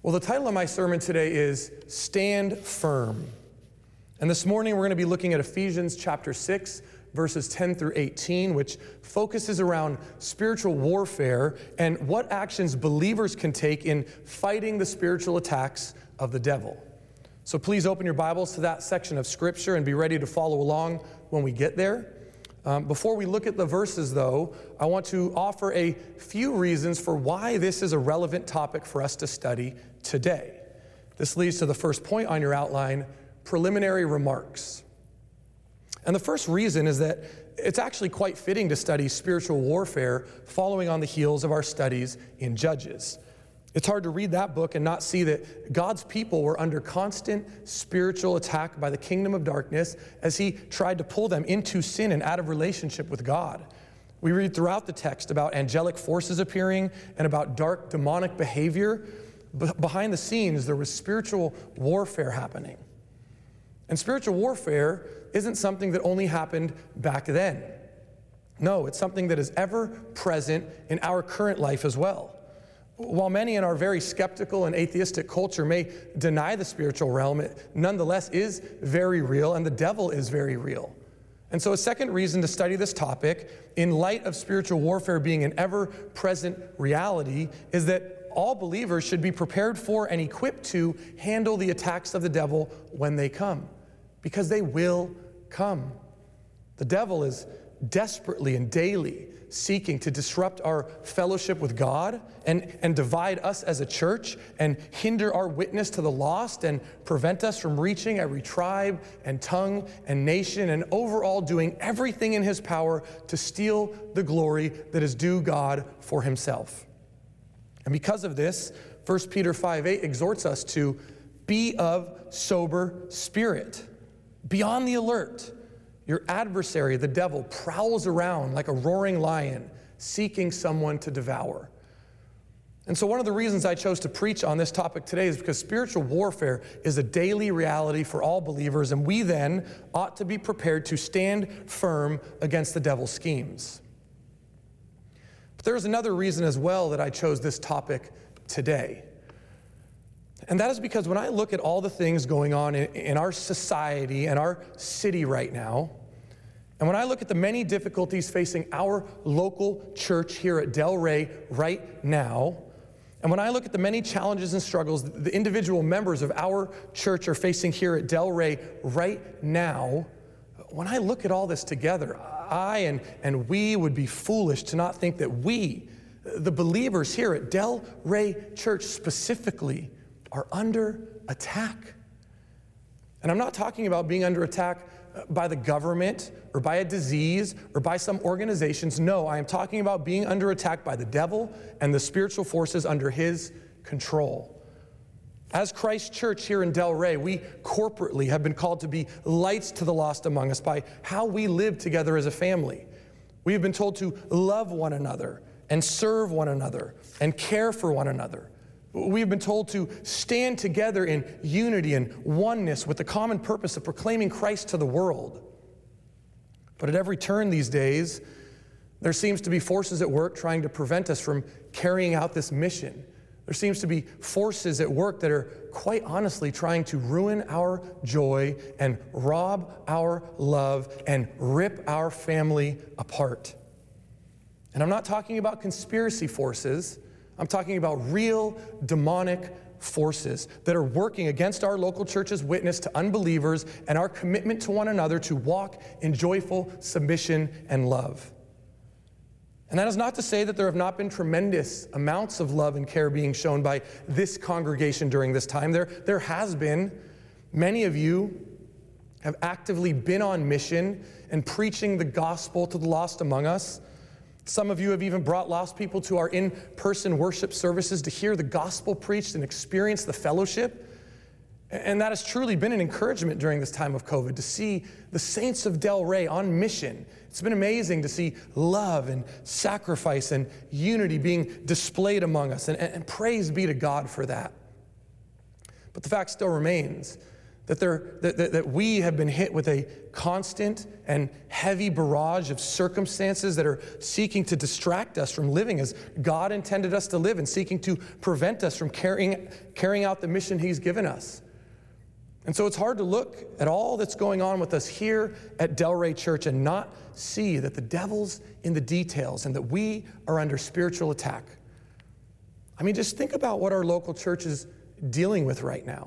Well, the title of my sermon today is Stand Firm. And this morning we're going to be looking at Ephesians chapter 6, verses 10 through 18, which focuses around spiritual warfare and what actions believers can take in fighting the spiritual attacks of the devil. So please open your Bibles to that section of Scripture and be ready to follow along when we get there. Before we look at the verses, though, I want to offer a few reasons for why this is a relevant topic for us to study today. This leads to the first point on your outline, preliminary remarks. And the first reason is that it's actually quite fitting to study spiritual warfare following on the heels of our studies in Judges. It's hard to read that book and not see that God's people were under constant spiritual attack by the kingdom of darkness as he tried to pull them into sin and out of relationship with God. We read throughout the text about angelic forces appearing and about dark demonic behavior. Behind the scenes, there was spiritual warfare happening. And spiritual warfare isn't something that only happened back then. No, it's something that is ever present in our current life as well. While many in our very skeptical and atheistic culture may deny the spiritual realm, it nonetheless is very real, and the devil is very real. And so a second reason to study this topic, in light of spiritual warfare being an ever-present reality, is that all believers should be prepared for and equipped to handle the attacks of the devil when they come, because they will come. The devil is desperately and daily seeking to disrupt our fellowship with God and divide us as a church and hinder our witness to the lost and prevent us from reaching every tribe and tongue and nation and overall doing everything in his power to steal the glory that is due God for himself. And because of this, 1 Peter 5:8 exhorts us to be of sober spirit. Be on the alert. Your adversary, the devil, prowls around like a roaring lion, seeking someone to devour. And so one of the reasons I chose to preach on this topic today is because spiritual warfare is a daily reality for all believers, and we then ought to be prepared to stand firm against the devil's schemes. But there's another reason as well that I chose this topic today. And that is because when I look at all the things going on in our society and our city right now, and when I look at the many difficulties facing our local church here at Delray right now, and when I look at the many challenges and struggles the individual members of our church are facing here at Delray right now, when I look at all this together, I and we would be foolish to not think that we, the believers here at Delray Church specifically, are under attack. And I'm not talking about being under attack by the government or by a disease or by some organizations. No, I am talking about being under attack by the devil and the spiritual forces under his control. As Christ Church here in Delray, we corporately have been called to be lights to the lost among us by how we live together as a family. We have been told to love one another and serve one another and care for one another. We've been told to stand together in unity and oneness with the common purpose of proclaiming Christ to the world. But at every turn these days, there seems to be forces at work trying to prevent us from carrying out this mission. There seems to be forces at work that are quite honestly trying to ruin our joy and rob our love and rip our family apart. And I'm not talking about conspiracy forces. I'm talking about real demonic forces that are working against our local church's witness to unbelievers and our commitment to one another to walk in joyful submission and love. And that is not to say that there have not been tremendous amounts of love and care being shown by this congregation during this time. There has been. Many of you have actively been on mission and preaching the gospel to the lost among us. Some of you have even brought lost people to our in-person worship services to hear the gospel preached and experience the fellowship. And that has truly been an encouragement during this time of COVID, to see the saints of Delray on mission. It's been amazing to see love and sacrifice and unity being displayed among us, and praise be to God for that. But the fact still remains that we have been hit with a constant and heavy barrage of circumstances that are seeking to distract us from living as God intended us to live and seeking to prevent us from carrying out the mission He's given us. And so it's hard to look at all that's going on with us here at Delray Church and not see that the devil's in the details and that we are under spiritual attack. I mean, just think about what our local church is dealing with right now.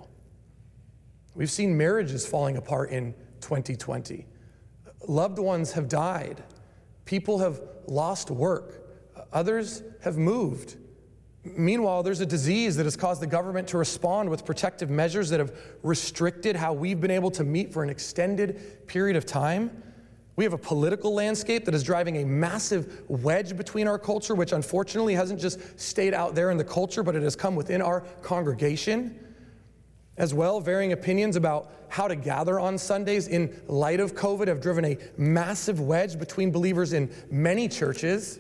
We've seen marriages falling apart in 2020. Loved ones have died. People have lost work. Others have moved. Meanwhile, there's a disease that has caused the government to respond with protective measures that have restricted how we've been able to meet for an extended period of time. We have a political landscape that is driving a massive wedge between our culture, which unfortunately hasn't just stayed out there in the culture, but it has come within our congregation. As well, varying opinions about how to gather on Sundays in light of COVID have driven a massive wedge between believers in many churches.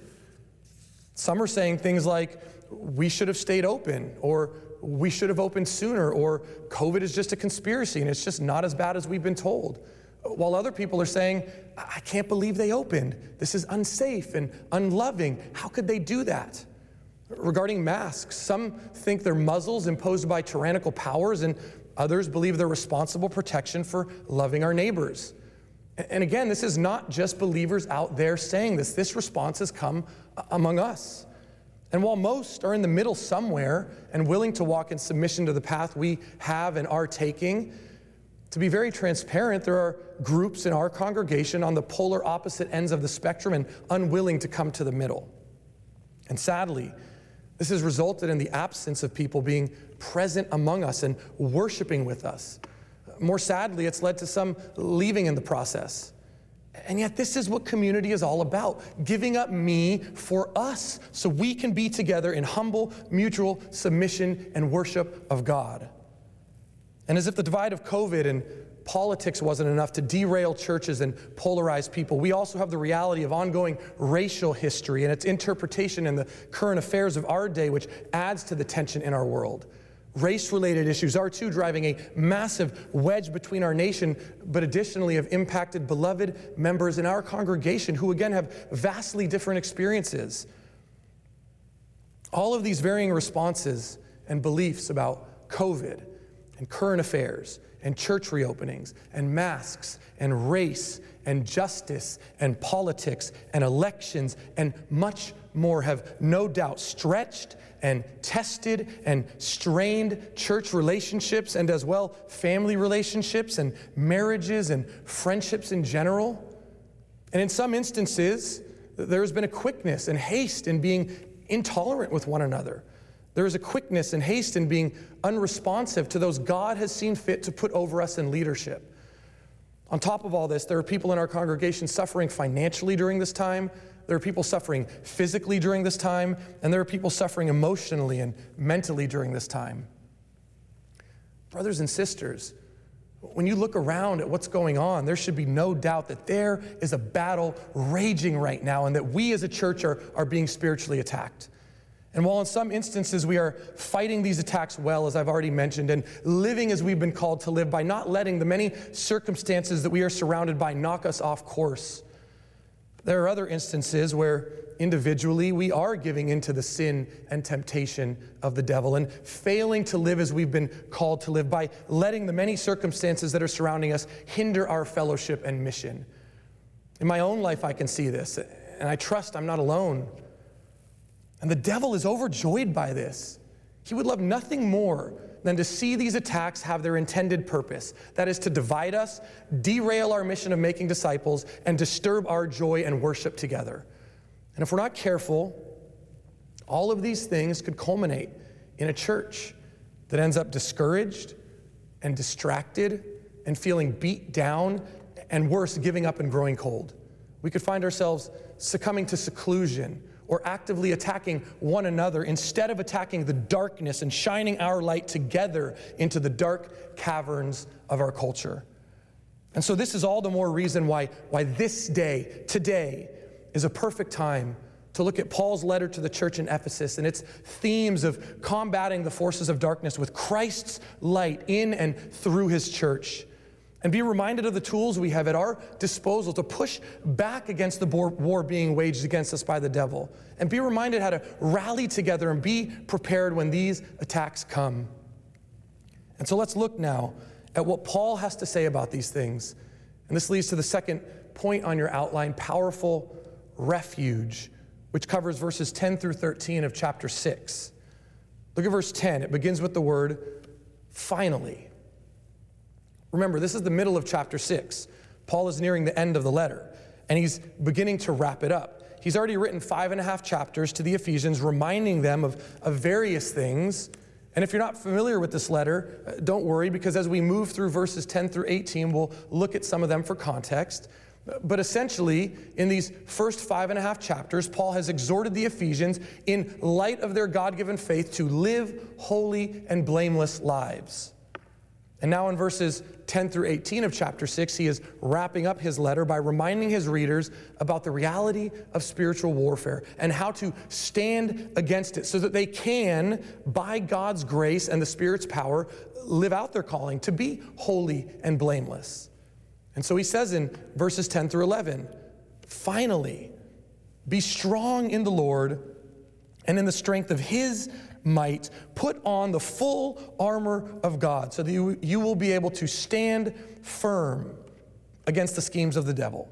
Some are saying things like, we should have stayed open, or we should have opened sooner, or COVID is just a conspiracy and it's just not as bad as we've been told. While other people are saying, I can't believe they opened. This is unsafe and unloving. How could they do that? Regarding masks, some think they're muzzles imposed by tyrannical powers, and others believe they're responsible protection for loving our neighbors. And again, this is not just believers out there saying this. This response has come among us. And while most are in the middle somewhere and willing to walk in submission to the path we have and are taking, to be very transparent, there are groups in our congregation on the polar opposite ends of the spectrum and unwilling to come to the middle. And sadly, this has resulted in the absence of people being present among us and worshiping with us. More sadly, it's led to some leaving in the process. And yet this is what community is all about, giving up me for us so we can be together in humble, mutual submission and worship of God. And as if the divide of COVID and politics wasn't enough to derail churches and polarize people, we also have the reality of ongoing racial history and its interpretation in the current affairs of our day, which adds to the tension in our world. Race-related issues are too driving a massive wedge between our nation, but additionally have impacted beloved members in our congregation who again have vastly different experiences. All of these varying responses and beliefs about COVID and current affairs and church reopenings and masks and race and justice and politics and elections and much more have no doubt stretched and tested and strained church relationships and as well family relationships and marriages and friendships in general. And in some instances, there has been a quickness and haste in being intolerant with one another. There is a quickness and haste in being unresponsive to those God has seen fit to put over us in leadership. On top of all this, there are people in our congregation suffering financially during this time. There are people suffering physically during this time, and there are people suffering emotionally and mentally during this time. Brothers and sisters, when you look around at what's going on, there should be no doubt that there is a battle raging right now and that we as a church are being spiritually attacked. And while in some instances we are fighting these attacks well, as I've already mentioned, and living as we've been called to live by not letting the many circumstances that we are surrounded by knock us off course, there are other instances where individually we are giving into the sin and temptation of the devil and failing to live as we've been called to live by letting the many circumstances that are surrounding us hinder our fellowship and mission. In my own life, I can see this, and I trust I'm not alone. And the devil is overjoyed by this. He would love nothing more than to see these attacks have their intended purpose. That is to divide us, derail our mission of making disciples, and disturb our joy and worship together. And if we're not careful, all of these things could culminate in a church that ends up discouraged and distracted and feeling beat down, and worse, giving up and growing cold. We could find ourselves succumbing to seclusion or actively attacking one another instead of attacking the darkness and shining our light together into the dark caverns of our culture. And so this is all the more reason why this day, today, is a perfect time to look at Paul's letter to the church in Ephesus and its themes of combating the forces of darkness with Christ's light in and through his church. And be reminded of the tools we have at our disposal to push back against the war being waged against us by the devil. And be reminded how to rally together and be prepared when these attacks come. And so let's look now at what Paul has to say about these things. And this leads to the second point on your outline, powerful refuge, which covers verses 10 through 13 of chapter 6. Look at verse 10. It begins with the word finally. Remember, this is the middle of chapter 6. Paul is nearing the end of the letter, and he's beginning to wrap it up. He's already written 5.5 chapters to the Ephesians, reminding them of various things. And if you're not familiar with this letter, don't worry, because as we move through verses 10 through 18, we'll look at some of them for context. But essentially, in these first 5.5 chapters, Paul has exhorted the Ephesians, in light of their God-given faith, to live holy and blameless lives. And now in verses 10 through 18 of chapter 6, he is wrapping up his letter by reminding his readers about the reality of spiritual warfare and how to stand against it so that they can, by God's grace and the Spirit's power, live out their calling to be holy and blameless. And so he says in verses 10 through 11, finally, be strong in the Lord and in the strength of his might, put on the full armor of God so that you will be able to stand firm against the schemes of the devil.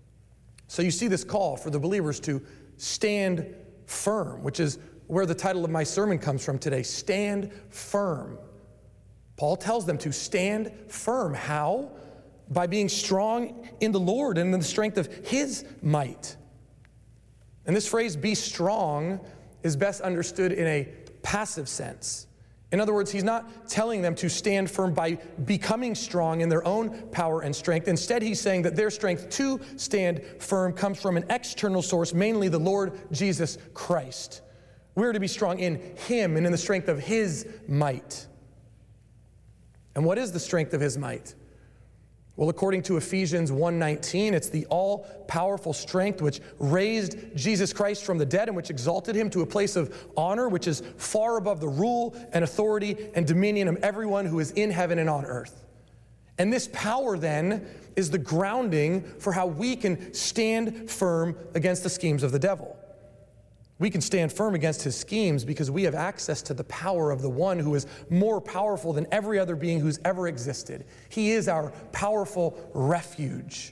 So you see this call for the believers to stand firm, which is where the title of my sermon comes from today, Stand Firm. Paul tells them to stand firm. How? By being strong in the Lord and in the strength of his might. And this phrase, be strong, is best understood in a passive sense. In other words, he's not telling them to stand firm by becoming strong in their own power and strength. Instead, he's saying that their strength to stand firm comes from an external source, mainly the Lord Jesus Christ. We're to be strong in him and in the strength of his might. And what is the strength of his might? Well, according to Ephesians 1:19, it's the all-powerful strength which raised Jesus Christ from the dead and which exalted him to a place of honor, which is far above the rule and authority and dominion of everyone who is in heaven and on earth. And this power, then, is the grounding for how we can stand firm against the schemes of the devil. We can stand firm against his schemes because we have access to the power of the one who is more powerful than every other being who's ever existed. He is our powerful refuge.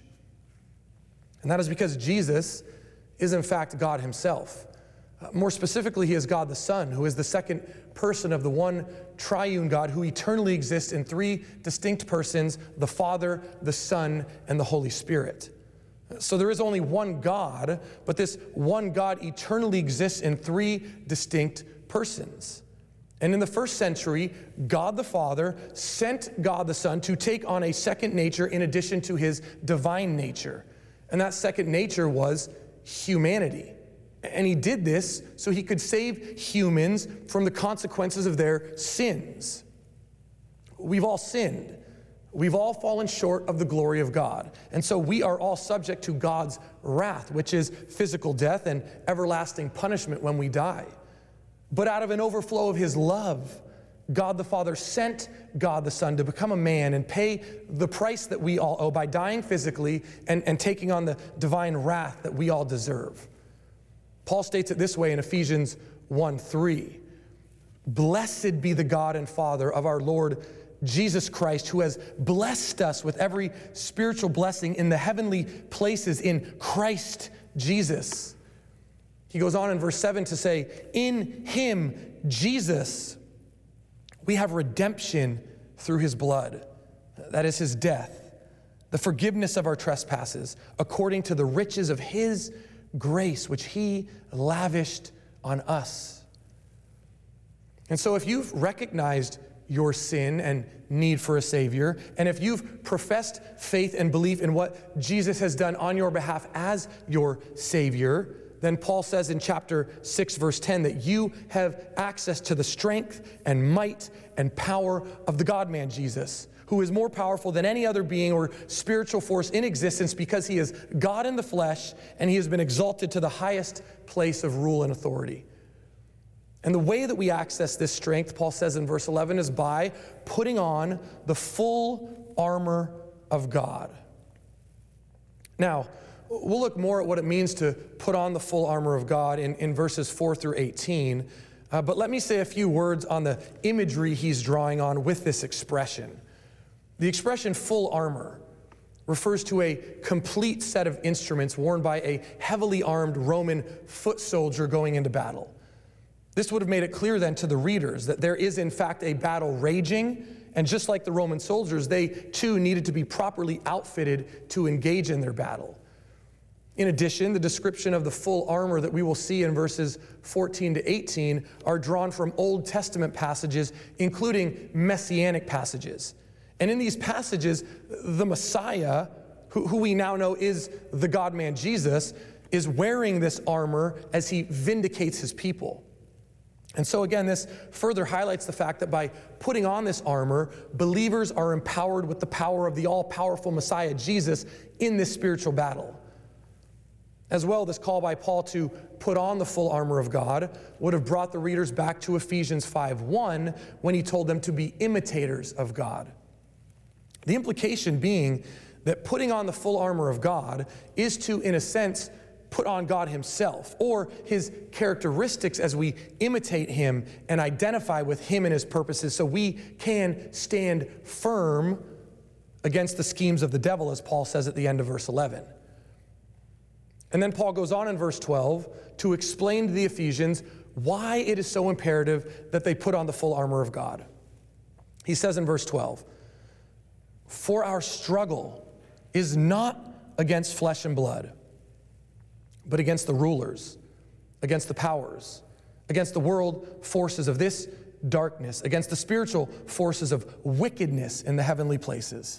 And that is because Jesus is in fact God himself. More specifically, he is God the Son, who is the second person of the one triune God who eternally exists in three distinct persons, the Father, the Son, and the Holy Spirit. So there is only one God, but this one God eternally exists in three distinct persons. And in the first century, God the Father sent God the Son to take on a second nature in addition to his divine nature. And that second nature was humanity. And he did this so he could save humans from the consequences of their sins. We've all sinned. We've all fallen short of the glory of God. And so we are all subject to God's wrath, which is physical death and everlasting punishment when we die. But out of an overflow of his love, God the Father sent God the Son to become a man and pay the price that we all owe by dying physically and taking on the divine wrath that we all deserve. Paul states it this way in Ephesians 1:3. Blessed be the God and Father of our Lord Jesus Christ, who has blessed us with every spiritual blessing in the heavenly places in Christ Jesus. He goes on in verse 7 to say, in him, Jesus, we have redemption through his blood. That is his death, the forgiveness of our trespasses, according to the riches of his grace, which he lavished on us. And so if you've recognized your sin and need for a Savior, and if you've professed faith and belief in what Jesus has done on your behalf as your Savior, then Paul says in chapter 6, verse 10, that you have access to the strength and might and power of the God-man Jesus, who who is more powerful than any other being or spiritual force in existence because he is God in the flesh and he has been exalted to the highest place of rule and authority. And the way that we access this strength, Paul says in verse 11, is by putting on the full armor of God. Now, we'll look more at what it means to put on the full armor of God in verses 4 through 18. But let me say a few words on the imagery he's drawing on with this expression. The expression full armor refers to a complete set of instruments worn by a heavily armed Roman foot soldier going into battle. This would have made it clear then to the readers that there is in fact a battle raging, and just like the Roman soldiers, they too needed to be properly outfitted to engage in their battle. In addition, the description of the full armor that we will see in verses 14 to 18 are drawn from Old Testament passages, including messianic passages. And in these passages, the Messiah, who we now know is the God-man Jesus, is wearing this armor as he vindicates his people. And so again, this further highlights the fact that by putting on this armor, believers are empowered with the power of the all-powerful Messiah Jesus in this spiritual battle. As well, this call by Paul to put on the full armor of God would have brought the readers back to Ephesians 5:1 when he told them to be imitators of God. The implication being that putting on the full armor of God is to, in a sense, put on God himself or his characteristics as we imitate him and identify with him and his purposes so we can stand firm against the schemes of the devil, as Paul says at the end of verse 11. And then Paul goes on in verse 12 to explain to the Ephesians why it is so imperative that they put on the full armor of God. He says in verse 12, "For our struggle is not against flesh and blood, but against the rulers, against the powers, against the world forces of this darkness, against the spiritual forces of wickedness in the heavenly places."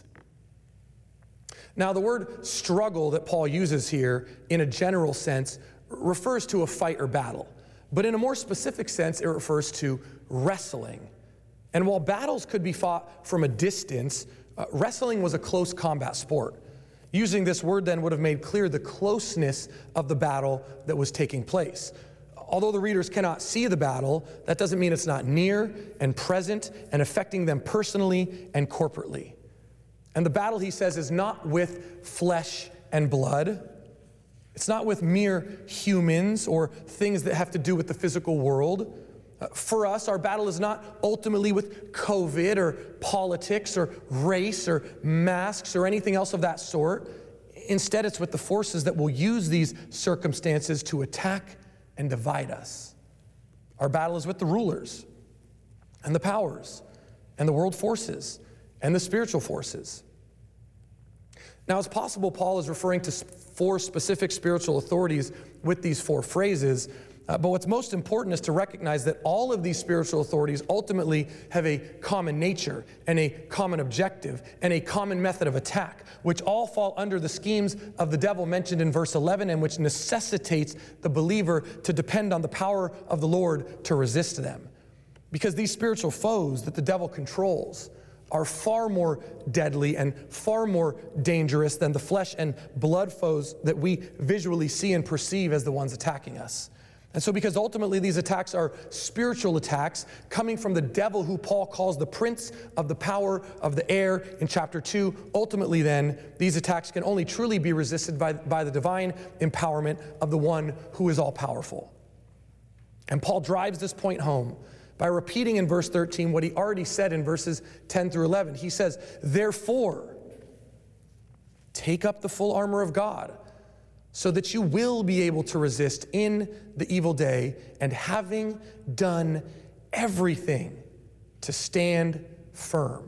Now, the word struggle that Paul uses here in a general sense refers to a fight or battle. But in a more specific sense, it refers to wrestling. And while battles could be fought from a distance, wrestling was a close combat sport. Using this word then would have made clear the closeness of the battle that was taking place. Although the readers cannot see the battle, that doesn't mean it's not near and present and affecting them personally and corporately. And the battle, he says, is not with flesh and blood. It's not with mere humans or things that have to do with the physical world. For us, our battle is not ultimately with COVID or politics or race or masks or anything else of that sort. Instead, it's with the forces that will use these circumstances to attack and divide us. Our battle is with the rulers and the powers and the world forces and the spiritual forces. Now, it's possible Paul is referring to 4 specific spiritual authorities with these 4 phrases, but what's most important is to recognize that all of these spiritual authorities ultimately have a common nature and a common objective and a common method of attack, which all fall under the schemes of the devil mentioned in verse 11 and which necessitates the believer to depend on the power of the Lord to resist them. Because these spiritual foes that the devil controls are far more deadly and far more dangerous than the flesh and blood foes that we visually see and perceive as the ones attacking us. And so because ultimately these attacks are spiritual attacks coming from the devil who Paul calls the prince of the power of the air in chapter 2, ultimately then these attacks can only truly be resisted by the divine empowerment of the one who is all powerful. And Paul drives this point home by repeating in verse 13 what he already said in verses 10 through 11. He says, "Therefore, take up the full armor of God, so that you will be able to resist in the evil day, and having done everything, to stand firm."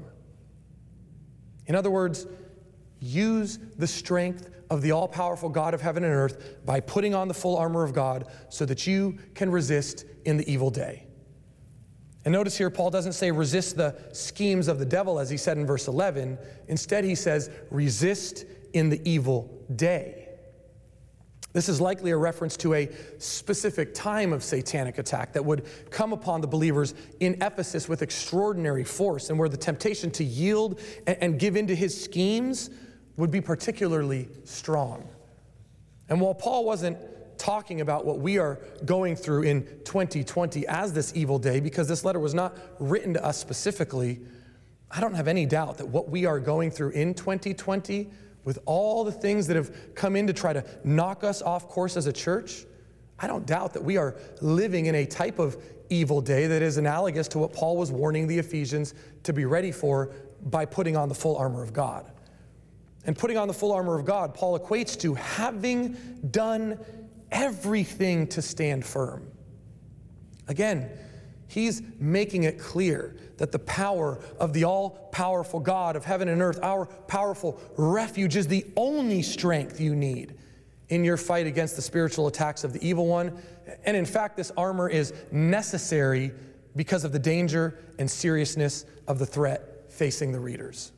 In other words, use the strength of the all-powerful God of heaven and earth by putting on the full armor of God so that you can resist in the evil day. And notice here, Paul doesn't say resist the schemes of the devil as he said in verse 11. Instead, he says resist in the evil day. This is likely a reference to a specific time of satanic attack that would come upon the believers in Ephesus with extraordinary force, and where the temptation to yield and give into his schemes would be particularly strong. And while Paul wasn't talking about what we are going through in 2020 as this evil day, because this letter was not written to us specifically, I don't have any doubt that what we are going through in 2020, with all the things that have come in to try to knock us off course as a church, I don't doubt that we are living in a type of evil day that is analogous to what Paul was warning the Ephesians to be ready for by putting on the full armor of God. And putting on the full armor of God, Paul equates to having done everything to stand firm. Again, he's making it clear that the power of the all-powerful God of heaven and earth, our powerful refuge, is the only strength you need in your fight against the spiritual attacks of the evil one. And in fact, this armor is necessary because of the danger and seriousness of the threat facing the readers.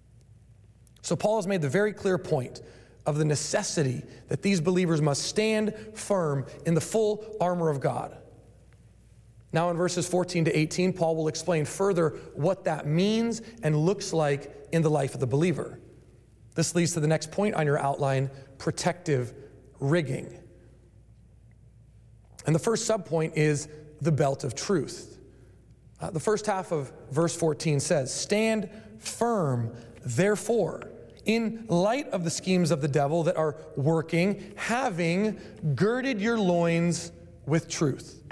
So Paul has made the very clear point of the necessity that these believers must stand firm in the full armor of God. Now in verses 14 to 18, Paul will explain further what that means and looks like in the life of the believer. This leads to the next point on your outline, protective rigging. And the first subpoint is the belt of truth. The first half of verse 14 says, "Stand firm, therefore, in light of the schemes of the devil that are working, having girded your loins with truth."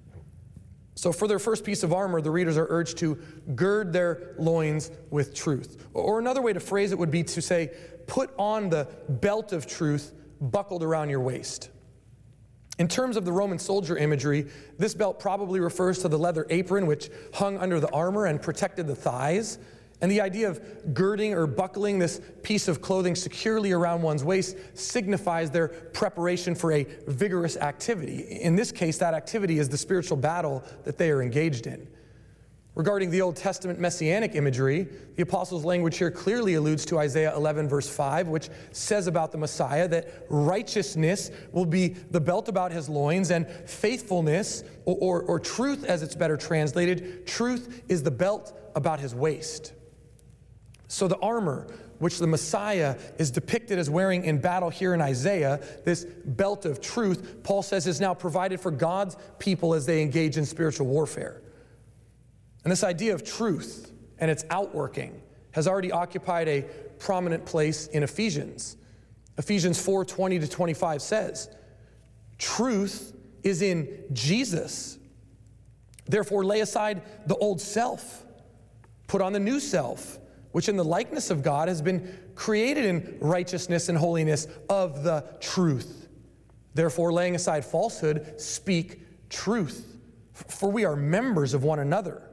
So for their first piece of armor, the readers are urged to gird their loins with truth. Or another way to phrase it would be to say, put on the belt of truth buckled around your waist. In terms of the Roman soldier imagery, this belt probably refers to the leather apron which hung under the armor and protected the thighs. And the idea of girding or buckling this piece of clothing securely around one's waist signifies their preparation for a vigorous activity. In this case, that activity is the spiritual battle that they are engaged in. Regarding the Old Testament messianic imagery, the apostles' language here clearly alludes to Isaiah 11, verse 5, which says about the Messiah that righteousness will be the belt about his loins, and faithfulness, or truth as it's better translated, truth is the belt about his waist. So the armor, which the Messiah is depicted as wearing in battle here in Isaiah, this belt of truth, Paul says is now provided for God's people as they engage in spiritual warfare. And this idea of truth and its outworking has already occupied a prominent place in Ephesians. Ephesians 4:20 to 25 says, "Truth is in Jesus. Therefore lay aside the old self, put on the new self, which in the likeness of God has been created in righteousness and holiness of the truth. Therefore, laying aside falsehood, speak truth, for we are members of one another."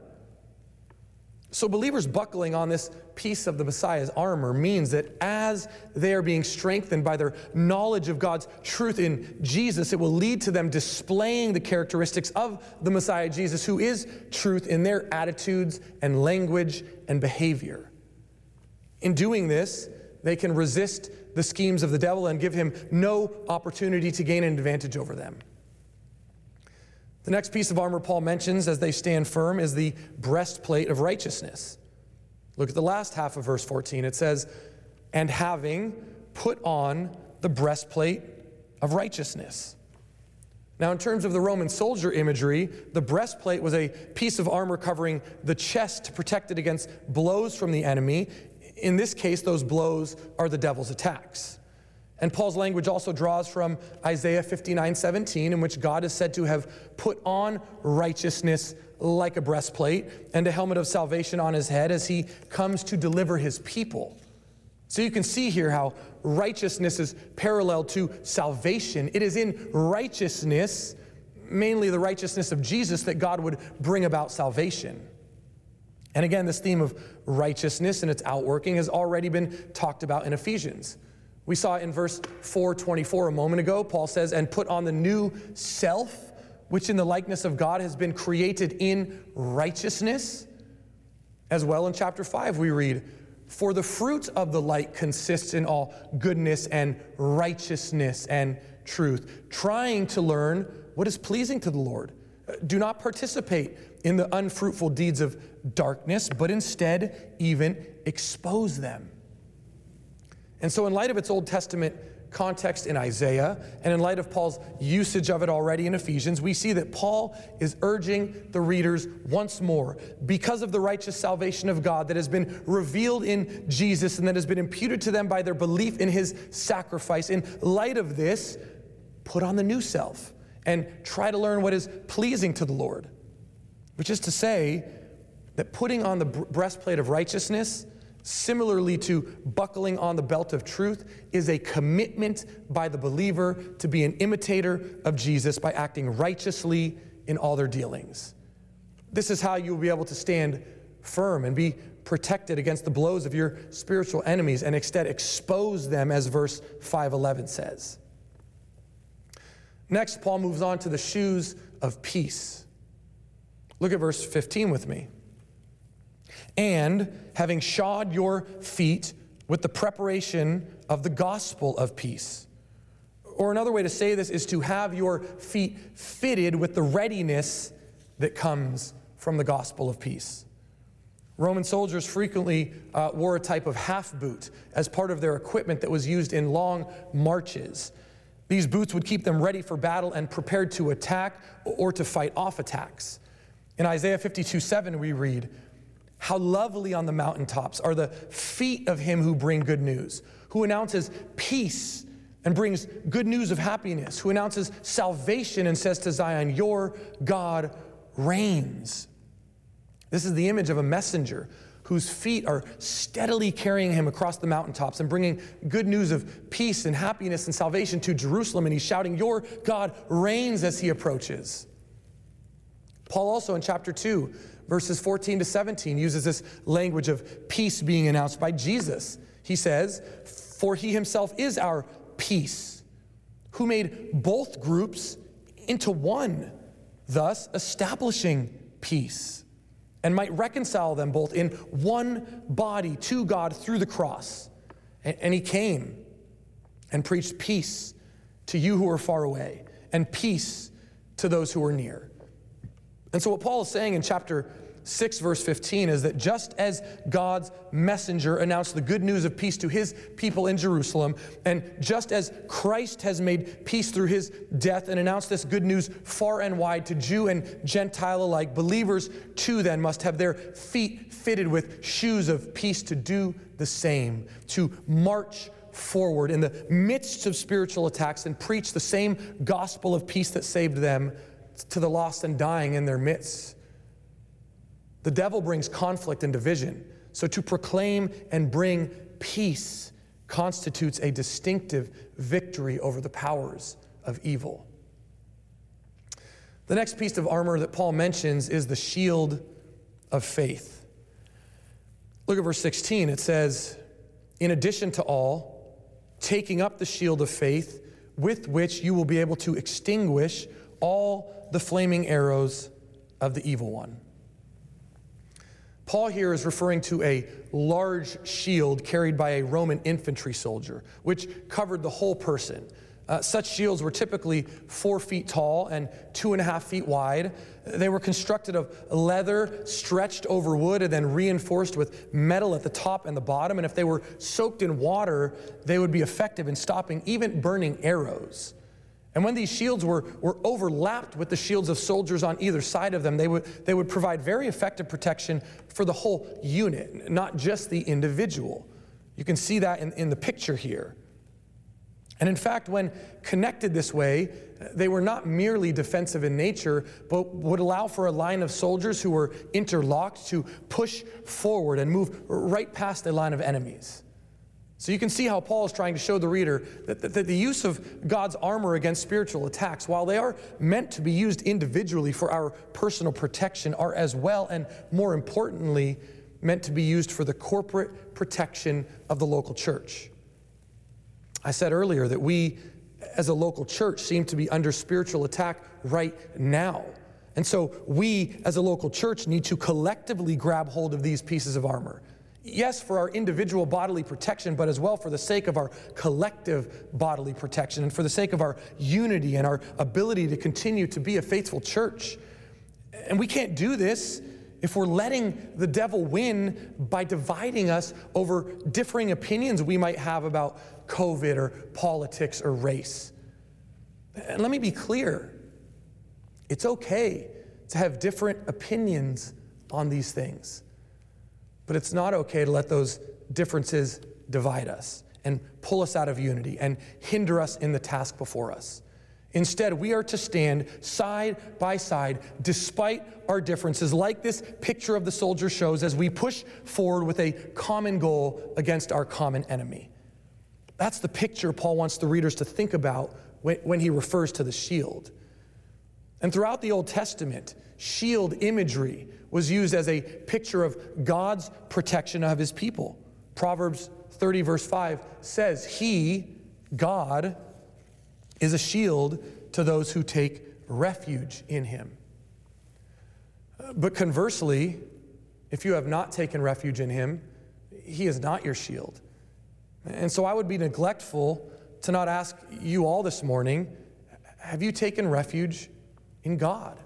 So believers buckling on this piece of the Messiah's armor means that as they are being strengthened by their knowledge of God's truth in Jesus, it will lead to them displaying the characteristics of the Messiah Jesus, who is truth, in their attitudes and language and behavior. In doing this, they can resist the schemes of the devil and give him no opportunity to gain an advantage over them. The next piece of armor Paul mentions as they stand firm is the breastplate of righteousness. Look at the last half of verse 14. It says, "And having put on the breastplate of righteousness." Now, in terms of the Roman soldier imagery, the breastplate was a piece of armor covering the chest to protect it against blows from the enemy. In this case, those blows are the devil's attacks. And Paul's language also draws from Isaiah 59:17, in which God is said to have put on righteousness like a breastplate and a helmet of salvation on his head as he comes to deliver his people. So you can see here how righteousness is parallel to salvation. It is in righteousness, mainly the righteousness of Jesus, that God would bring about salvation. And again, this theme of righteousness and its outworking has already been talked about in Ephesians. We saw it in verse 4:24 a moment ago. Paul says, "And put on the new self, which in the likeness of God has been created in righteousness." As well in chapter 5 we read, "For the fruit of the light consists in all goodness and righteousness and truth, trying to learn what is pleasing to the Lord. Do not participate in the unfruitful deeds of darkness, but instead even expose them. And so in light of its Old Testament context in Isaiah, and in light of Paul's usage of it already in Ephesians, we see that Paul is urging the readers once more, because of the righteous salvation of God that has been revealed in Jesus and that has been imputed to them by their belief in his sacrifice. In light of this, put on the new self and try to learn what is pleasing to the Lord, which is to say that putting on the breastplate of righteousness, similarly to buckling on the belt of truth, is a commitment by the believer to be an imitator of Jesus by acting righteously in all their dealings. This is how you will be able to stand firm and be protected against the blows of your spiritual enemies and instead expose them, as verse 5:11 says. Next, Paul moves on to the shoes of peace. Look at verse 15 with me. And having shod your feet with the preparation of the gospel of peace. Or another way to say this is to have your feet fitted with the readiness that comes from the gospel of peace. Roman soldiers frequently wore a type of half boot as part of their equipment that was used in long marches. These boots would keep them ready for battle and prepared to attack or to fight off attacks. In Isaiah 52:7 we read, "How lovely on the mountaintops are the feet of him who bring good news, who announces peace and brings good news of happiness, who announces salvation and says to Zion, your God reigns." This is the image of a messenger whose feet are steadily carrying him across the mountaintops and bringing good news of peace and happiness and salvation to Jerusalem. And he's shouting, "Your God reigns," as he approaches. Paul also in chapter 2, verses 14 to 17, uses this language of peace being announced by Jesus. He says, "For he himself is our peace, who made both groups into one, thus establishing peace, and might reconcile them both in one body to God through the cross. And he came and preached peace to you who are far away, and peace to those who are near." And so what Paul is saying in chapter 6, verse 15 is that just as God's messenger announced the good news of peace to his people in Jerusalem, and just as Christ has made peace through his death and announced this good news far and wide to Jew and Gentile alike, believers too then must have their feet fitted with shoes of peace to do the same, to march forward in the midst of spiritual attacks and preach the same gospel of peace that saved them to the lost and dying in their midst. The devil brings conflict and division. So to proclaim and bring peace constitutes a distinctive victory over the powers of evil. The next piece of armor that Paul mentions is the shield of faith. Look at verse 16. It says, "In addition to all, taking up the shield of faith, with which you will be able to extinguish all the flaming arrows of the evil one." Paul here is referring to a large shield carried by a Roman infantry soldier, which covered the whole person. Such shields were typically 4 feet tall and 2.5 feet wide. They were constructed of leather stretched over wood and then reinforced with metal at the top and the bottom. And if they were soaked in water, they would be effective in stopping even burning arrows. And when these shields were overlapped with the shields of soldiers on either side of them, they would provide very effective protection for the whole unit, not just the individual. You can see that in the picture here. And in fact, when connected this way, they were not merely defensive in nature, but would allow for a line of soldiers who were interlocked to push forward and move right past a line of enemies. So you can see how Paul is trying to show the reader that the use of God's armor against spiritual attacks, while they are meant to be used individually for our personal protection, are as well and more importantly meant to be used for the corporate protection of the local church. I said earlier that we as a local church seem to be under spiritual attack right now. And so we as a local church need to collectively grab hold of these pieces of armor Yes, for our individual bodily protection, but as well for the sake of our collective bodily protection and for the sake of our unity and our ability to continue to be a faithful church. And we can't do this if we're letting the devil win by dividing us over differing opinions we might have about COVID or politics or race. And let me be clear, it's okay to have different opinions on these things. But it's not okay to let those differences divide us and pull us out of unity and hinder us in the task before us. Instead, we are to stand side by side despite our differences, like this picture of the soldier shows, as we push forward with a common goal against our common enemy. That's the picture Paul wants the readers to think about when he refers to the shield. And throughout the Old Testament, shield imagery was used as a picture of God's protection of his people. Proverbs 30 verse 5 says, He, God, is a shield to those who take refuge in him. But conversely, if you have not taken refuge in him, he is not your shield. And so I would be neglectful to not ask you all this morning, have you taken refuge in God?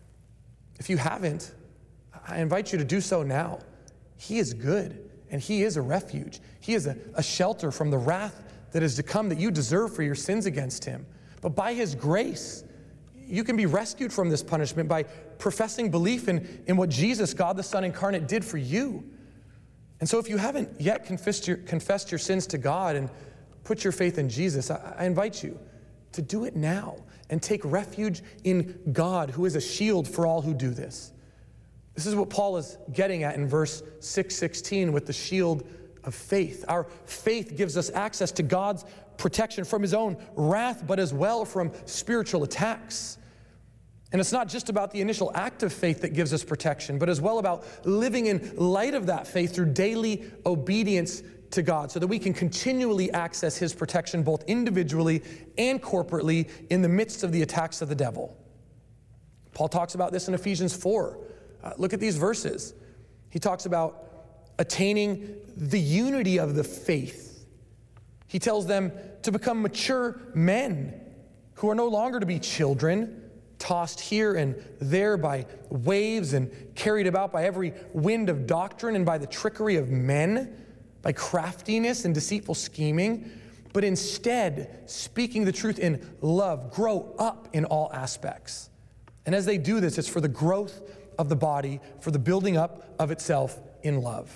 If you haven't, I invite you to do so now. He is good, and he is a refuge. He is a shelter from the wrath that is to come that you deserve for your sins against him. But by his grace, you can be rescued from this punishment by professing belief in what Jesus, God the Son incarnate, did for you. And so if you haven't yet confessed your sins to God and put your faith in Jesus, I invite you to do it now and take refuge in God, who is a shield for all who do this. This is what Paul is getting at in verse 6:16 with the shield of faith. Our faith gives us access to God's protection from his own wrath, but as well from spiritual attacks. And it's not just about the initial act of faith that gives us protection, but as well about living in light of that faith through daily obedience to God, so that we can continually access his protection both individually and corporately in the midst of the attacks of the devil. Paul talks about this in Ephesians 4. Look at these verses. He talks about attaining the unity of the faith. He tells them to become mature men who are no longer to be children, tossed here and there by waves and carried about by every wind of doctrine and by the trickery of men, by craftiness and deceitful scheming, but instead speaking the truth in love, grow up in all aspects. And as they do this, it's for the growth of the body, for the building up of itself in love.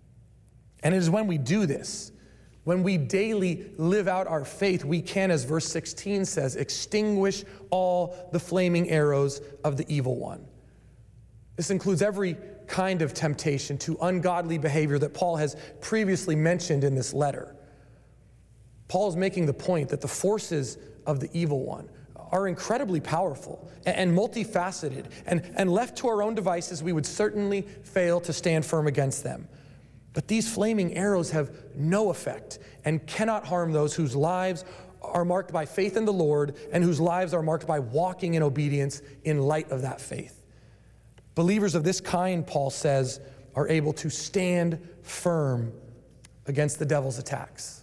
And it is when we do this, when we daily live out our faith, we can, as verse 16 says, extinguish all the flaming arrows of the evil one. This includes every kind of temptation to ungodly behavior that Paul has previously mentioned in this letter. Paul is making the point that the forces of the evil one are incredibly powerful and multifaceted, and left to our own devices, we would certainly fail to stand firm against them. But these flaming arrows have no effect and cannot harm those whose lives are marked by faith in the Lord and whose lives are marked by walking in obedience in light of that faith. Believers of this kind, Paul says, are able to stand firm against the devil's attacks.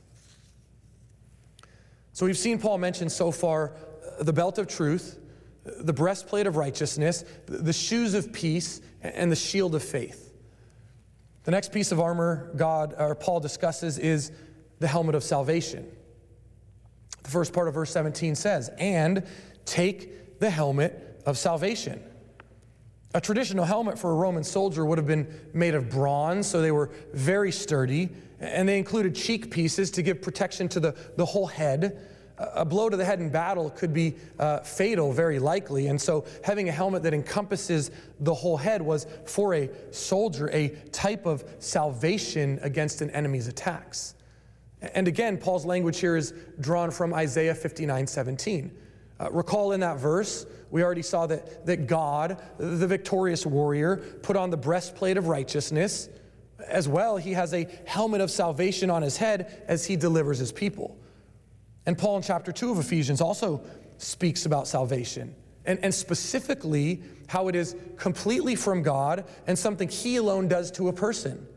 So we've seen Paul mention so far the belt of truth, the breastplate of righteousness, the shoes of peace, and the shield of faith. The next piece of armor Paul discusses is the helmet of salvation. The first part of verse 17 says, and take the helmet of salvation. A traditional helmet for a Roman soldier would have been made of bronze, so they were very sturdy, and they included cheek pieces to give protection to the whole head. A blow to the head in battle could be fatal, very likely, and so having a helmet that encompasses the whole head was, for a soldier, a type of salvation against an enemy's attacks. And again, Paul's language here is drawn from Isaiah 59:17. Recall in that verse, we already saw that God, the victorious warrior, put on the breastplate of righteousness. As well, he has a helmet of salvation on his head as he delivers his people. And Paul in chapter 2 of Ephesians also speaks about salvation, and specifically how it is completely from God and something he alone does to a person.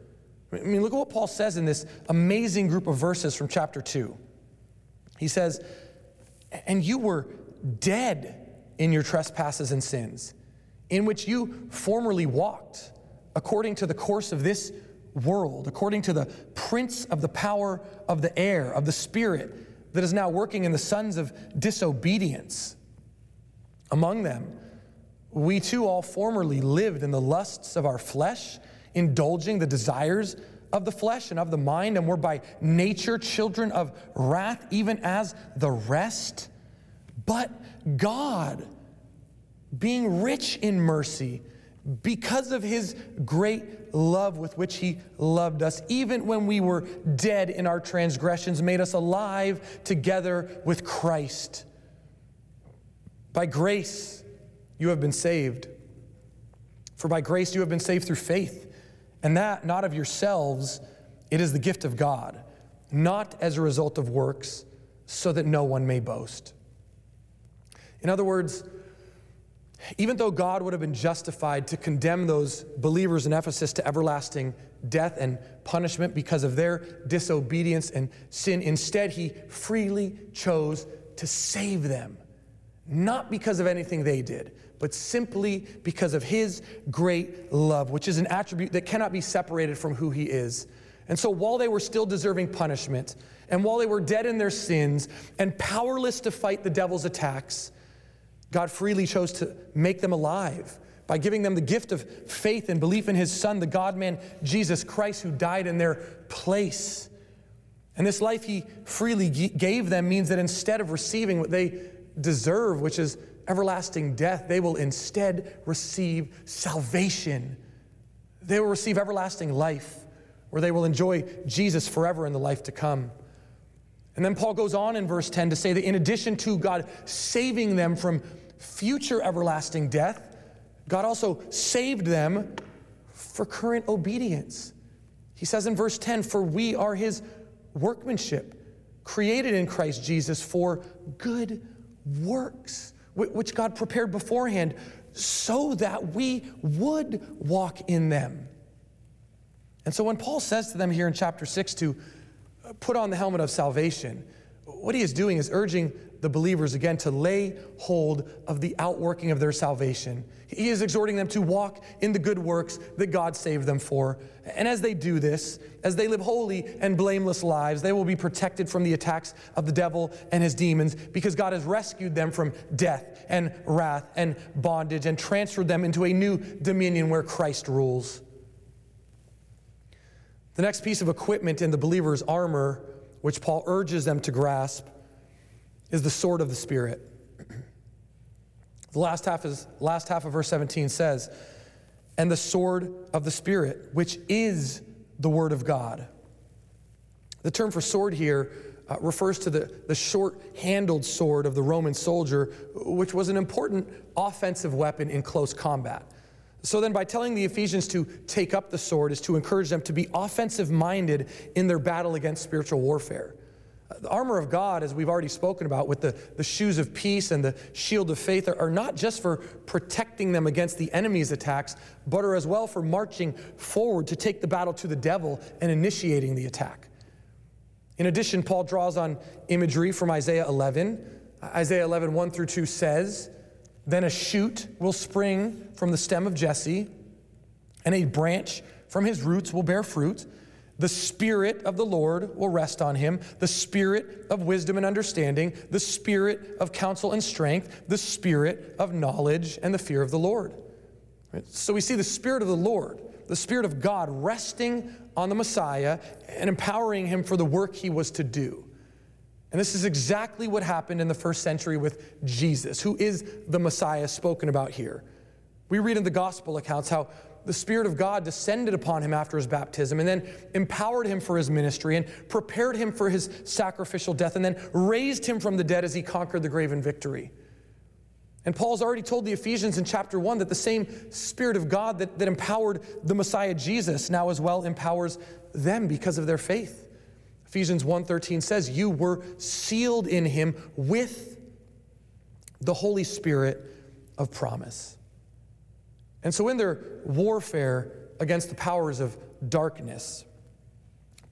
I mean, look at what Paul says in this amazing group of verses from chapter 2. He says, and you were dead in your trespasses and sins, in which you formerly walked, according to the course of this world, according to the prince of the power of the air, of the spirit that is now working in the sons of disobedience. Among them, we too all formerly lived in the lusts of our flesh, indulging the desires of the flesh and of the mind, and were by nature children of wrath, even as the rest. But God, being rich in mercy, because of his great love with which he loved us, even when we were dead in our transgressions, made us alive together with Christ. By grace you have been saved. For by grace you have been saved through faith, and that not of yourselves, it is the gift of God, not as a result of works, so that no one may boast. In other words, even though God would have been justified to condemn those believers in Ephesus to everlasting death and punishment because of their disobedience and sin, instead he freely chose to save them, not because of anything they did, but simply because of his great love, which is an attribute that cannot be separated from who he is. And so while they were still deserving punishment, and while they were dead in their sins and powerless to fight the devil's attacks, God freely chose to make them alive by giving them the gift of faith and belief in his Son, the God-man Jesus Christ, who died in their place. And this life he freely gave them means that instead of receiving what they deserve, which is everlasting death, they will instead receive salvation. They will receive everlasting life, where they will enjoy Jesus forever in the life to come. And then Paul goes on in verse 10 to say that in addition to God saving them from future everlasting death, God also saved them for current obedience. He says in verse 10, for we are his workmanship, created in Christ Jesus for good works, which God prepared beforehand so that we would walk in them. And so when Paul says to them here in chapter 6 to put on the helmet of salvation, what he is doing is urging the believers again to lay hold of the outworking of their salvation. He is exhorting them to walk in the good works that God saved them for. And as they do this, as they live holy and blameless lives, they will be protected from the attacks of the devil and his demons, because God has rescued them from death and wrath and bondage and transferred them into a new dominion where Christ rules. The next piece of equipment in the believer's armor, which Paul urges them to grasp, is the sword of the Spirit. The last half of verse 17 says, and the sword of the Spirit, which is the word of God. The term for sword here refers to the short-handled sword of the Roman soldier, which was an important offensive weapon in close combat. So then by telling the Ephesians to take up the sword is to encourage them to be offensive-minded in their battle against spiritual warfare. The armor of God, as we've already spoken about, with the shoes of peace and the shield of faith, are not just for protecting them against the enemy's attacks, but are as well for marching forward to take the battle to the devil and initiating the attack. In addition, Paul draws on imagery from Isaiah 11. Isaiah 11, 1 through 2 says, then a shoot will spring from the stem of Jesse, and a branch from his roots will bear fruit. The Spirit of the Lord will rest on him, the Spirit of wisdom and understanding, the Spirit of counsel and strength, the Spirit of knowledge and the fear of the Lord. Right? So we see the Spirit of the Lord, the Spirit of God resting on the Messiah and empowering him for the work he was to do. And this is exactly what happened in the first century with Jesus, who is the Messiah spoken about here. We read in the gospel accounts how the Spirit of God descended upon him after his baptism and then empowered him for his ministry and prepared him for his sacrificial death and then raised him from the dead as he conquered the grave in victory. And Paul's already told the Ephesians in chapter 1 that the same Spirit of God that empowered the Messiah Jesus now as well empowers them because of their faith. Ephesians 1:13 says, you were sealed in him with the Holy Spirit of promise. And so in their warfare against the powers of darkness,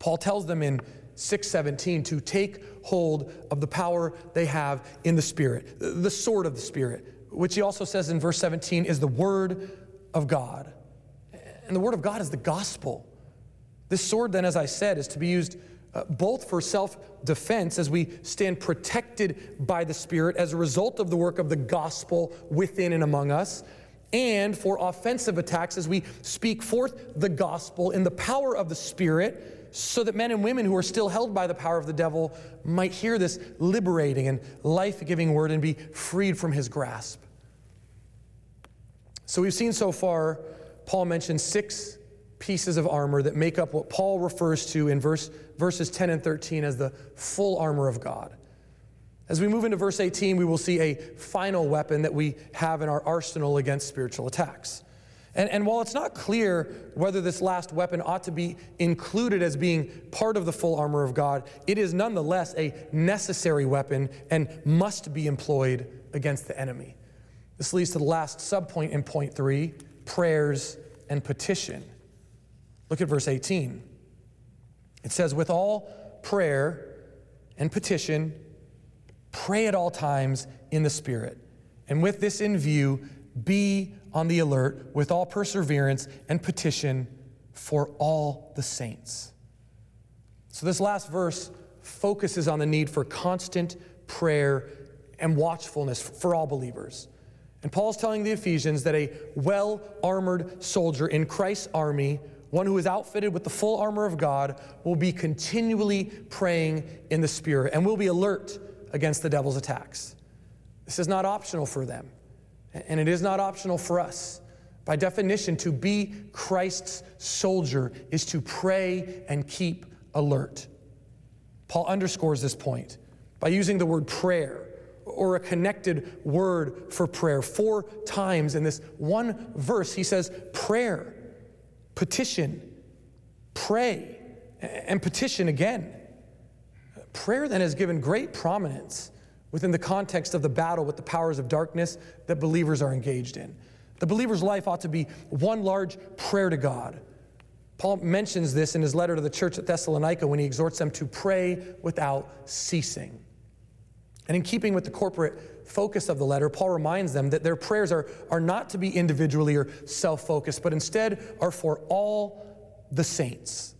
Paul tells them in 6:17 to take hold of the power they have in the Spirit, the sword of the Spirit, which he also says in verse 17 is the Word of God. And the Word of God is the gospel. This sword then, as I said, is to be used both for self-defense as we stand protected by the Spirit as a result of the work of the gospel within and among us, and for offensive attacks as we speak forth the gospel in the power of the Spirit, so that men and women who are still held by the power of the devil might hear this liberating and life-giving word and be freed from his grasp. So we've seen so far, Paul mentioned 6 pieces of armor that make up what Paul refers to in verses 10 and 13 as the full armor of God. As we move into verse 18, we will see a final weapon that we have in our arsenal against spiritual attacks. And while it's not clear whether this last weapon ought to be included as being part of the full armor of God, it is nonetheless a necessary weapon and must be employed against the enemy. This leads to the last subpoint in point 3, prayers and petition. Look at verse 18. It says, with all prayer and petition, pray at all times in the Spirit. And with this in view, be on the alert with all perseverance and petition for all the saints. So this last verse focuses on the need for constant prayer and watchfulness for all believers. And Paul's telling the Ephesians that a well-armored soldier in Christ's army, one who is outfitted with the full armor of God, will be continually praying in the Spirit and will be alert against the devil's attacks. This is not optional for them. And it is not optional for us. By definition, to be Christ's soldier is to pray and keep alert. Paul underscores this point by using the word prayer, or a connected word for prayer. 4 times in this one verse, he says prayer, petition, pray, and petition again. Prayer then is given great prominence within the context of the battle with the powers of darkness that believers are engaged in. The believer's life ought to be one large prayer to God. Paul mentions this in his letter to the church at Thessalonica when he exhorts them to pray without ceasing. And in keeping with the corporate focus of the letter, Paul reminds them that their prayers are not to be individually or self-focused, but instead are for all the saints.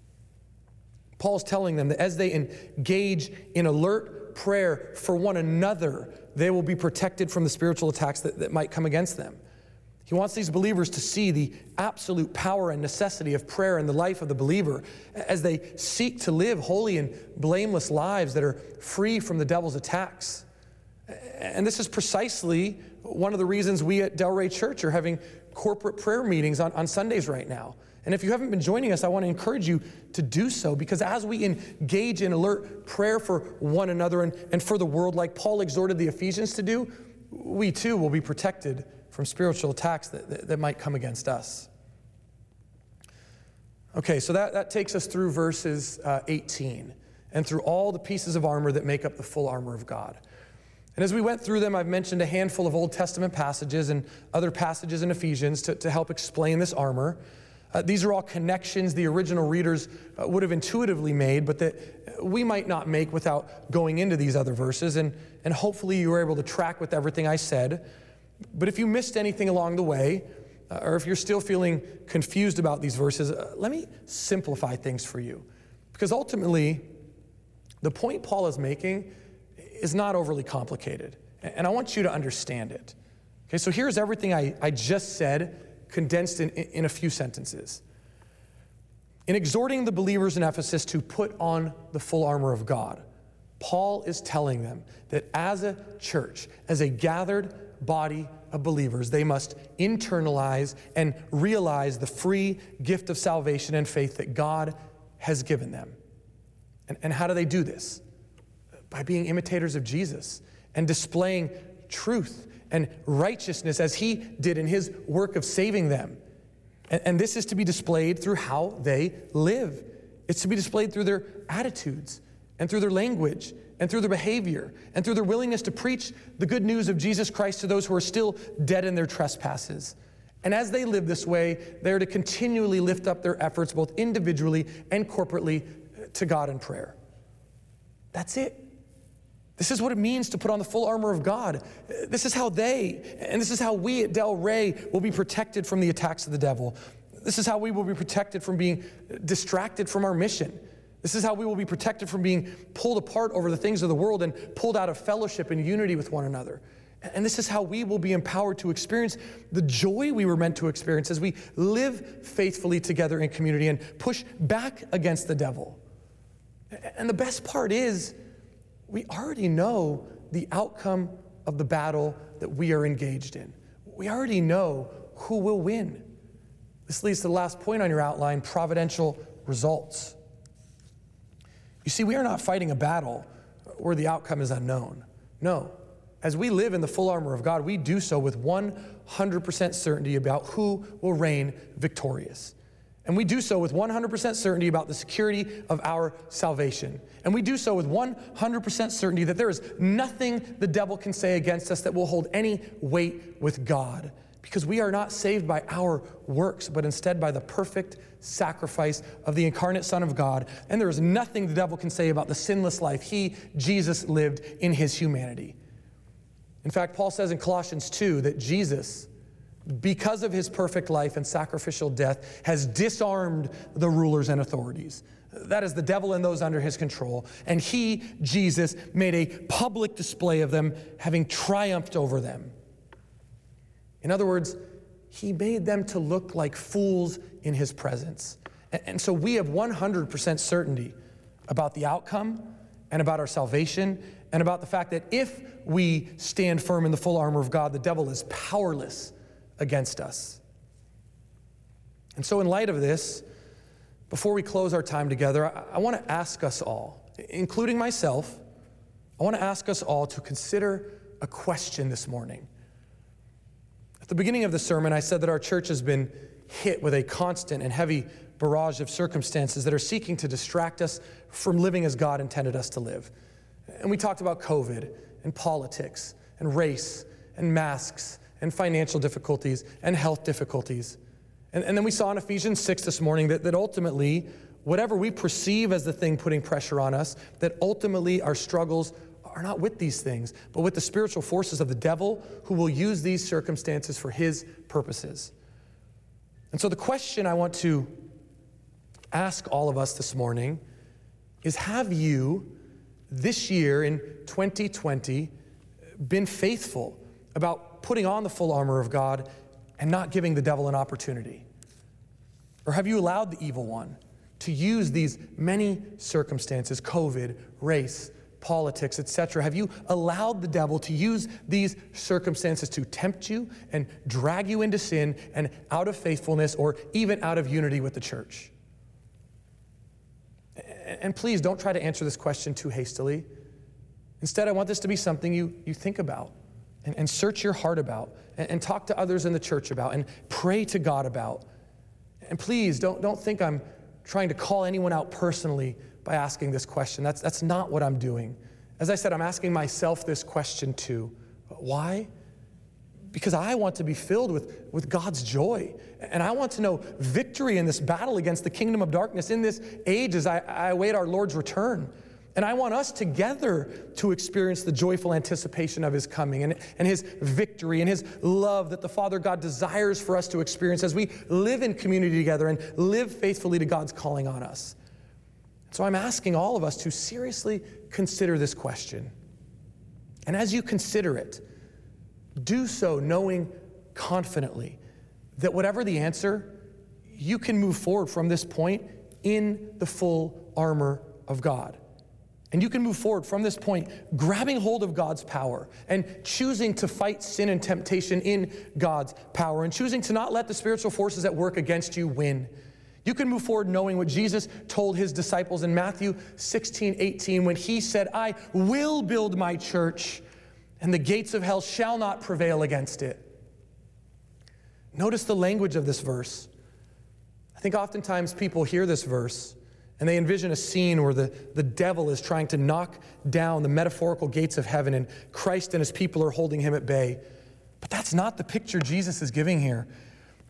Paul's telling them that as they engage in alert prayer for one another, they will be protected from the spiritual attacks that might come against them. He wants these believers to see the absolute power and necessity of prayer in the life of the believer as they seek to live holy and blameless lives that are free from the devil's attacks. And this is precisely one of the reasons we at Delray Church are having corporate prayer meetings on Sundays right now. And if you haven't been joining us, I want to encourage you to do so, because as we engage in alert prayer for one another and for the world, like Paul exhorted the Ephesians to do, we too will be protected from spiritual attacks that might come against us. Okay, so that takes us through verses 18 and through all the pieces of armor that make up the full armor of God. And as we went through them, I've mentioned a handful of Old Testament passages and other passages in Ephesians to help explain this armor. These are all connections the original readers would have intuitively made, but that we might not make without going into these other verses. And hopefully you were able to track with everything I said. But if you missed anything along the way, or if you're still feeling confused about these verses, let me simplify things for you. Because ultimately, the point Paul is making is not overly complicated. And I want you to understand it. Okay, so here's everything I just said, condensed in a few sentences. In exhorting the believers in Ephesus to put on the full armor of God, Paul is telling them that as a church, as a gathered body of believers, they must internalize and realize the free gift of salvation and faith that God has given them. And how do they do this? By being imitators of Jesus and displaying truth and righteousness as he did in his work of saving them. And this is to be displayed through how they live. It's to be displayed through their attitudes and through their language and through their behavior and through their willingness to preach the good news of Jesus Christ to those who are still dead in their trespasses. And as they live this way, they're to continually lift up their efforts, both individually and corporately, to God in prayer. That's it. This is what it means to put on the full armor of God. This is how this is how we at Del Rey will be protected from the attacks of the devil. This is how we will be protected from being distracted from our mission. This is how we will be protected from being pulled apart over the things of the world and pulled out of fellowship and unity with one another. And this is how we will be empowered to experience the joy we were meant to experience as we live faithfully together in community and push back against the devil. And the best part is, we already know the outcome of the battle that we are engaged in. We already know who will win. This leads to the last point on your outline, providential results. You see, we are not fighting a battle where the outcome is unknown. No. As we live in the full armor of God, we do so with 100% certainty about who will reign victorious. And we do so with 100% certainty about the security of our salvation. And we do so with 100% certainty that there is nothing the devil can say against us that will hold any weight with God. Because we are not saved by our works, but instead by the perfect sacrifice of the incarnate Son of God. And there is nothing the devil can say about the sinless life he, Jesus, lived in his humanity. In fact, Paul says in Colossians 2 that Jesus, because of his perfect life and sacrificial death, has disarmed the rulers and authorities. That is the devil and those under his control. And he, Jesus, made a public display of them, having triumphed over them. In other words, he made them to look like fools in his presence. And so we have 100% certainty about the outcome and about our salvation and about the fact that if we stand firm in the full armor of God, the devil is powerless against us. And so in light of this, before we close our time together, I want to ask us all, including myself, I want to ask us all to consider a question this morning. At the beginning of the sermon, I said that our church has been hit with a constant and heavy barrage of circumstances that are seeking to distract us from living as God intended us to live. And we talked about COVID and politics and race and masks and financial difficulties and health difficulties. And then we saw in Ephesians 6 this morning that ultimately, whatever we perceive as the thing putting pressure on us, that ultimately our struggles are not with these things, but with the spiritual forces of the devil who will use these circumstances for his purposes. And so the question I want to ask all of us this morning is, have you this year in 2020 been faithful about putting on the full armor of God and not giving the devil an opportunity? Or have you allowed the evil one to use these many circumstances, COVID, race, politics, etc.? Have you allowed the devil to use these circumstances to tempt you and drag you into sin and out of faithfulness or even out of unity with the church? And please don't try to answer this question too hastily. Instead, I want this to be something you think about and search your heart about and talk to others in the church about and pray to God about. And please don't think I'm trying to call anyone out personally by asking this question. That's not what I'm doing. As I said, I'm asking myself this question too. Why? Because I want to be filled with God's joy. And I want to know victory in this battle against the kingdom of darkness in this age as I await our Lord's return. And I want us together to experience the joyful anticipation of his coming and his victory and his love that the Father God desires for us to experience as we live in community together and live faithfully to God's calling on us. So I'm asking all of us to seriously consider this question. And as you consider it, do so knowing confidently that whatever the answer, you can move forward from this point in the full armor of God. And you can move forward from this point, grabbing hold of God's power and choosing to fight sin and temptation in God's power and choosing to not let the spiritual forces at work against you win. You can move forward knowing what Jesus told his disciples in Matthew 16:18 when he said, "I will build my church, and the gates of hell shall not prevail against it." Notice the language of this verse. I think oftentimes people hear this verse and they envision a scene where the devil is trying to knock down the metaphorical gates of heaven and Christ and his people are holding him at bay. But that's not the picture Jesus is giving here.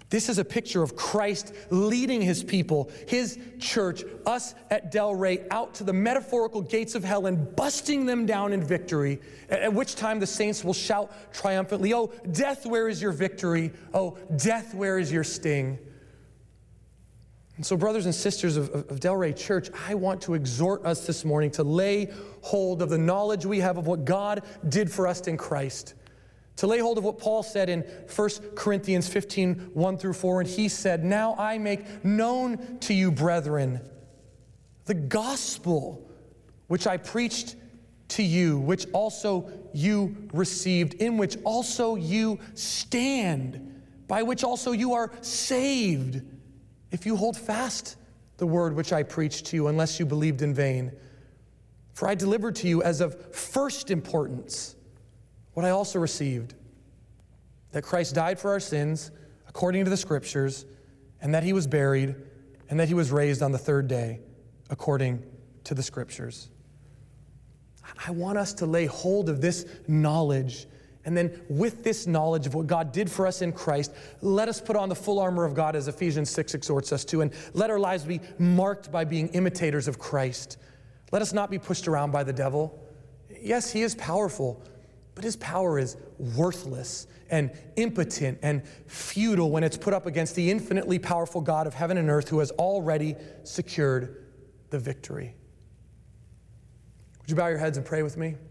This is a picture of Christ leading his people, his church, us at Delray, out to the metaphorical gates of hell and busting them down in victory, at which time the saints will shout triumphantly, "Oh, death, where is your victory? Oh, death, where is your sting?" And so, brothers and sisters of Delray Church, I want to exhort us this morning to lay hold of the knowledge we have of what God did for us in Christ. To lay hold of what Paul said in 1 Corinthians 15, 1 through 4, and he said, "Now I make known to you, brethren, the gospel which I preached to you, which also you received, in which also you stand, by which also you are saved, if you hold fast the word which I preached to you, unless you believed in vain. For I delivered to you as of first importance what I also received, that Christ died for our sins, according to the Scriptures, and that he was buried, and that he was raised on the third day, according to the Scriptures." I want us to lay hold of this knowledge, and then with this knowledge of what God did for us in Christ, let us put on the full armor of God, as Ephesians 6 exhorts us to, and let our lives be marked by being imitators of Christ. Let us not be pushed around by the devil. Yes, he is powerful, but his power is worthless and impotent and futile when it's put up against the infinitely powerful God of heaven and earth, who has already secured the victory. Would you bow your heads and pray with me?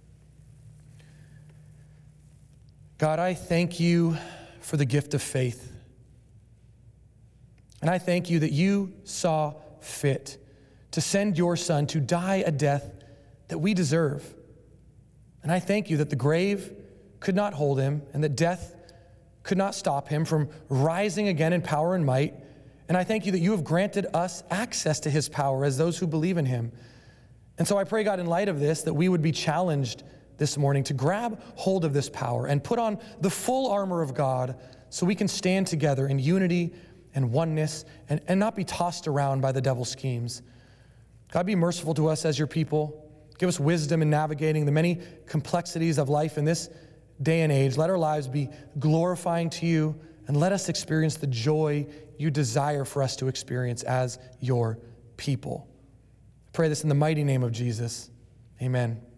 God, I thank you for the gift of faith. And I thank you that you saw fit to send your Son to die a death that we deserve. And I thank you that the grave could not hold him, and that death could not stop him from rising again in power and might. And I thank you that you have granted us access to his power as those who believe in him. And so I pray, God, in light of this, that we would be challenged this morning to grab hold of this power and put on the full armor of God so we can stand together in unity and oneness and not be tossed around by the devil's schemes. God, be merciful to us as your people. Give us wisdom in navigating the many complexities of life in this day and age. Let our lives be glorifying to you, and let us experience the joy you desire for us to experience as your people. I pray this in the mighty name of Jesus. Amen.